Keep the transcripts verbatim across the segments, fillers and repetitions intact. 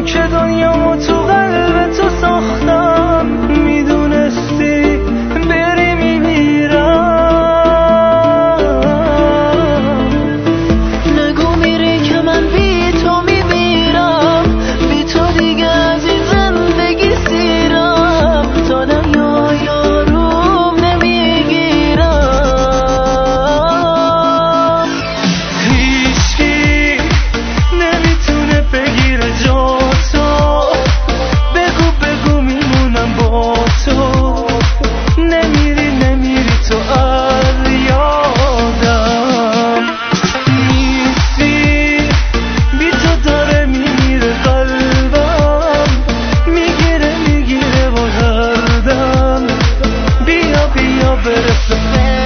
که دنیامو تو قلب تو ساختم، میدونستی بری میمیرم. نگو میری که من بی تو میمیرم، بی تو دیگه از این زندگی سیرم، تا دنیا یاروم نمیگیرم. هیچکی نمیتونه بگیره جا تو، بگو بگو میمونم با تو، نمیری نمیری تو از یادم نیستی، بی تو داره میمیره قلبم، میگیره میگیره با دردم، بیا بیا برسه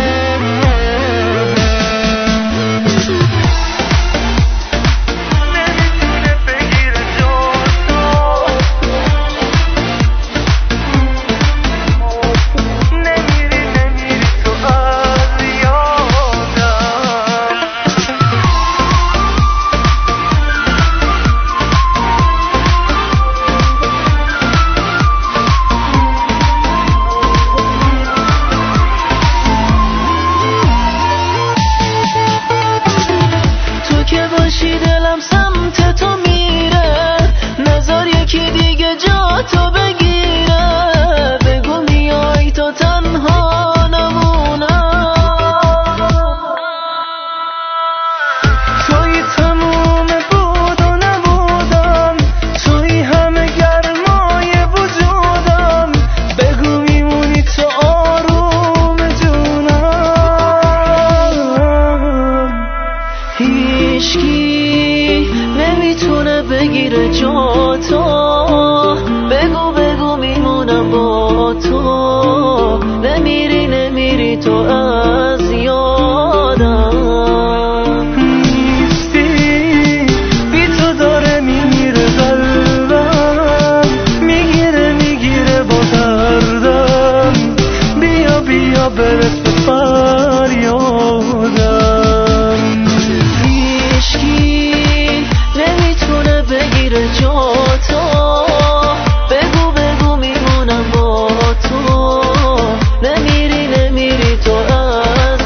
دلم سمت تو میره، نظر یکی دیگه جا تو بگیره، بگو میای تو تنها نمونم. توی تموم بود و نبودم، توی همه گرمای وجودم، بگو میمونی تو آروم جونم. هیچکی نمیتونه بگیره جا تو، بگو بگو میمونم با تو، نمیری نمیری تو از یادم نیستی، بی تو داره میمیره قلبم، میگیره میگیره با دردم، بیا بیا برس به فریادم. هیچکی نمیتونه بگیره جا تو، بگو بگو میمونم با تو، نمیری نمیری تو از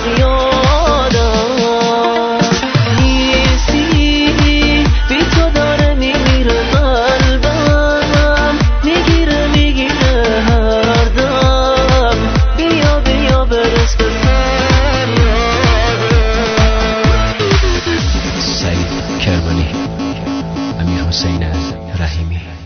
یادم نیستی، بی تو داره میمیره قلبم، میگیره میگیره هر دم، بیا بیا برس به سعید کرمانی، امیر حسین رحیمی.